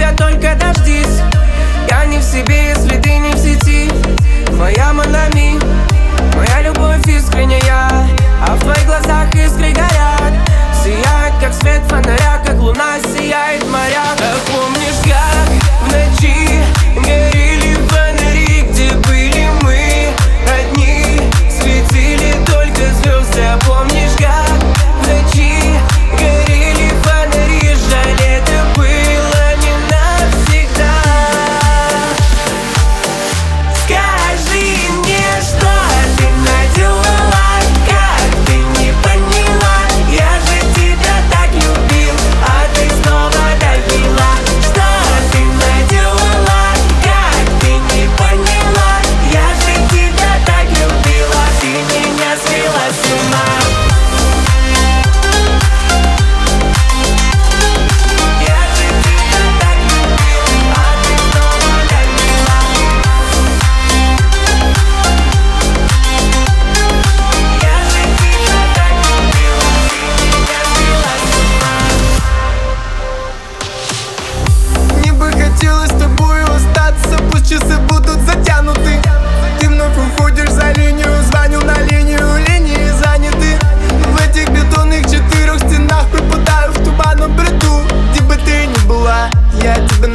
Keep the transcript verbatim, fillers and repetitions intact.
тебя только дождись. Я не в себе, если ты не в сети. Моя Монами, моя любовь искренняя, а в твоих глазах искры горят. Сияет, как свет фонаря, как луна сияет моря. А помнишь, как в ночи горели фонари, где были мы одни, светили только звезды. А помнишь, как в ночи горели фонари, жаль, это было не навсегда. Скажи мне, что ты наделала, как ты не поняла. Я же тебя так любил, а ты снова добила. Что ты наделала, как ты не поняла. Я же тебя так любила, ты меня свела с ума. Я же тебя так любил, а ты снова добила. Я же тебя так любила, ты меня свела с ума. Мне бы хотелось с тобой остаться, пусть часы будут затянуты. Ты вновь уходишь за линию, звоню на линию, линии заняты. В этих бетонных четырех стенах пропадаю в туманном бреду. Где бы ты ни была, я тебя